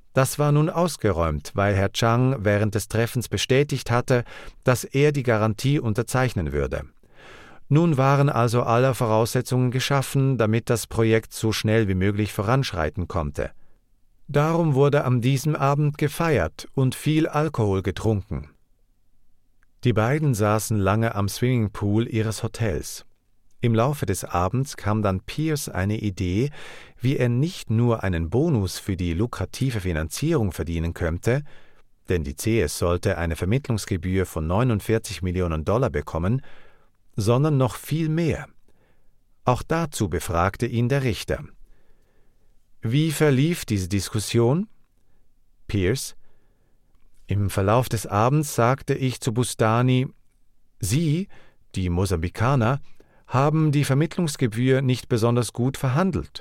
Das war nun ausgeräumt, weil Herr Chang während des Treffens bestätigt hatte, dass er die Garantie unterzeichnen würde. Nun waren also alle Voraussetzungen geschaffen, damit das Projekt so schnell wie möglich voranschreiten konnte. Darum wurde an diesem Abend gefeiert und viel Alkohol getrunken. Die beiden saßen lange am Swimmingpool ihres Hotels. Im Laufe des Abends kam dann Pierce eine Idee, wie er nicht nur einen Bonus für die lukrative Finanzierung verdienen könnte, denn die CS sollte eine Vermittlungsgebühr von 49 Millionen Dollar bekommen, sondern noch viel mehr. Auch dazu befragte ihn der Richter. Wie verlief diese Diskussion? Pierce: Im Verlauf des Abends sagte ich zu Bustani, Sie, die Mosambikaner, haben die Vermittlungsgebühr nicht besonders gut verhandelt.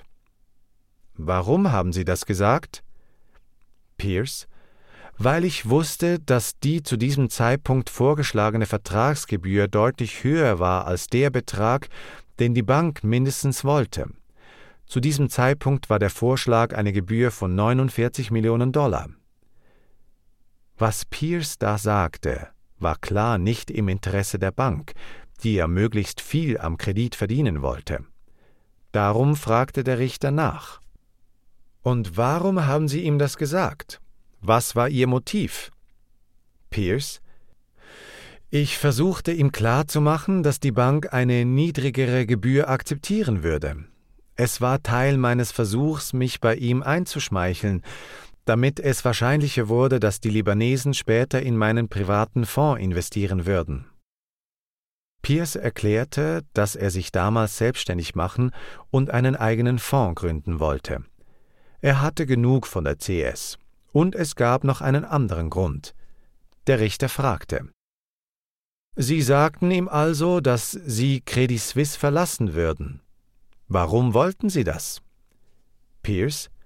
Warum haben Sie das gesagt? Pierce: Weil ich wusste, dass die zu diesem Zeitpunkt vorgeschlagene Vertragsgebühr deutlich höher war als der Betrag, den die Bank mindestens wollte. Zu diesem Zeitpunkt war der Vorschlag eine Gebühr von 49 Millionen Dollar. Was Pierce da sagte, war klar nicht im Interesse der Bank, die ja möglichst viel am Kredit verdienen wollte. Darum fragte der Richter nach. Und warum haben Sie ihm das gesagt? Was war Ihr Motiv? Pierce: Ich versuchte ihm klarzumachen, dass die Bank eine niedrigere Gebühr akzeptieren würde. Es war Teil meines Versuchs, mich bei ihm einzuschmeicheln, damit es wahrscheinlicher wurde, dass die Libanesen später in meinen privaten Fonds investieren würden. Pierce erklärte, dass er sich damals selbstständig machen und einen eigenen Fonds gründen wollte. Er hatte genug von der CS. Und es gab noch einen anderen Grund. Der Richter fragte: Sie sagten ihm also, dass Sie Credit Suisse verlassen würden. Warum wollten Sie das? Pierce: